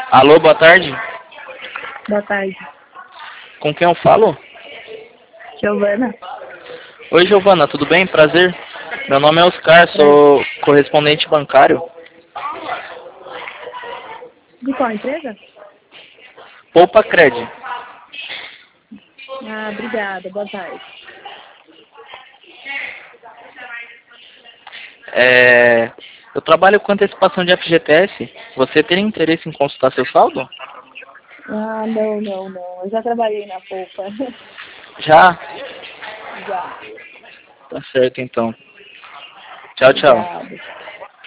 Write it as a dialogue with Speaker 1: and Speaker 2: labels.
Speaker 1: Alô, boa tarde.
Speaker 2: Boa tarde.
Speaker 1: Com quem eu falo?
Speaker 2: Giovana.
Speaker 1: Oi, Giovana, tudo bem? Prazer. Meu nome é Oscar, sou correspondente bancário.
Speaker 2: De qual empresa?
Speaker 1: Poupa Cred.
Speaker 2: Ah, obrigada. Boa tarde.
Speaker 1: Eu trabalho com antecipação de FGTS. Você teria interesse em consultar seu saldo?
Speaker 2: Ah, não. Eu já trabalhei na Poupa.
Speaker 1: Já?
Speaker 2: Já.
Speaker 1: Tá certo, então. Tchau, tchau.
Speaker 2: Obrigada.